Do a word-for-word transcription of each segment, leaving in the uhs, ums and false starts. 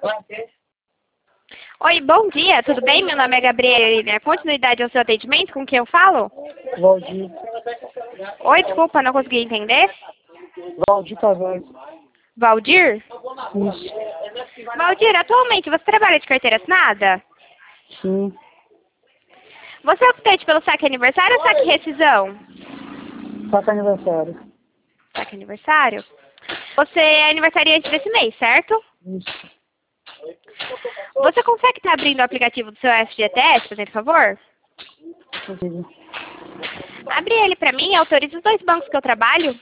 Oi, bom dia, tudo bem? Meu nome é Gabriela. Continuidade ao seu atendimento, com quem eu falo? Valdir. Oi, desculpa, não consegui entender. Valdir Tavares. Valdir? Isso. Valdir, atualmente você trabalha de carteira assinada? Sim. Você é optante pelo saque aniversário ou saque rescisão? Saca aniversário. Saque aniversário? Você é aniversariante desse mês, certo? Isso. Você consegue estar abrindo o aplicativo do seu F G T S, por favor? Consigo. Abre ele pra mim e autorize os dois bancos que eu trabalho.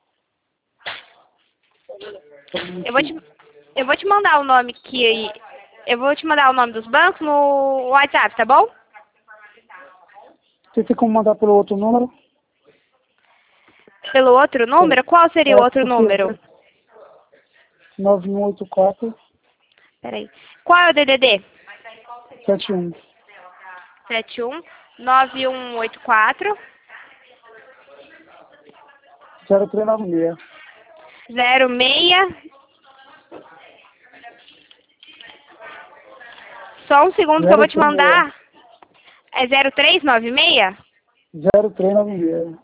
Eu vou te, eu vou te mandar o nome que... Eu vou te mandar o nome dos bancos no WhatsApp, tá bom? Você tem como mandar pelo outro número? Pelo outro número? Qual seria o É, outro porque número? nove um oito quatro, Peraí. Qual é o D D D? sete um. sete um nove um oito quatro zero três nove seis. zero seis. Só um segundo que eu vou te mandar. É zero três nove seis? zero três nove seis.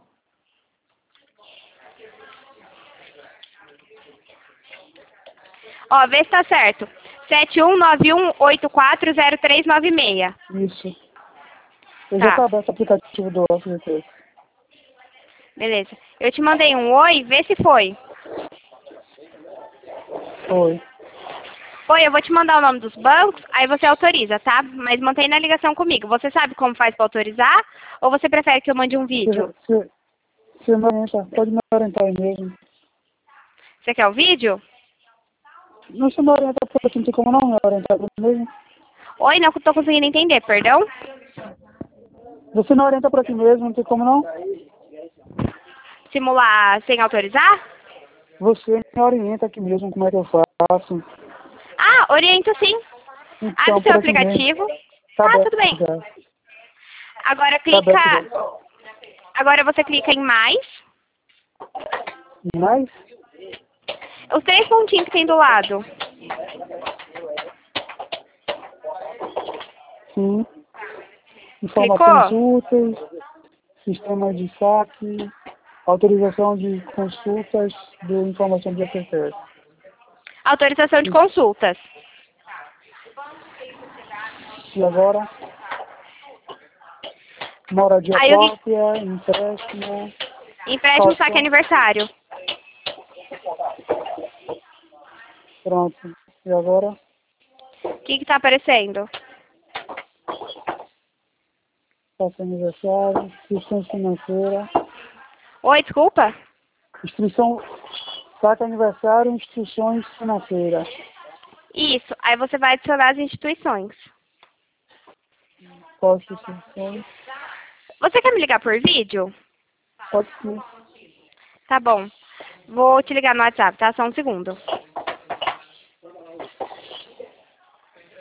Ó, vê se tá certo. sete um nove um oito quatro zero três nove seis. Isso. Eu Tá. já tá aberto o aplicativo do F G T S. Beleza. Eu te mandei um oi, vê se foi. Oi. Oi, eu vou te mandar o nome dos bancos, aí você autoriza, tá? Mas mantém na ligação comigo. Você sabe como faz pra autorizar? Ou você prefere que eu mande um vídeo? Você, você, você me orienta, pode me orientar aí mesmo. Você quer o vídeo? Não, você me orienta por aqui, não tem como não me orientar por aqui mesmo? Oi, não tô conseguindo entender, perdão? Você me orienta por aqui mesmo, não tem como não? Simular sem autorizar? Você me orienta aqui mesmo, como é que eu faço. Ah, oriento sim. Abre Então, o seu por aqui mesmo. aplicativo. Tá Ah, aberto tudo bem. já. Agora Tá aberto clica... já. Agora você clica em mais. Mais? Os três pontinhos que tem do lado. Sim. Clicou? Informações úteis, sistema de saque, autorização de consultas do informação de F G T S. Autorização de consultas. E agora? Moradia Aí eu vi- própria, empréstimo, Empréstimo, saque calção. aniversário. Pronto. E agora? O que que tá aparecendo? Calção aniversário, instituição financeira, Oi, desculpa? instituição, saque aniversário, instituições financeiras. Isso. Aí você vai adicionar as instituições. Qual instituição? Você quer me ligar por vídeo? Pode ser. Tá bom. Vou te ligar no WhatsApp, tá? Só um segundo.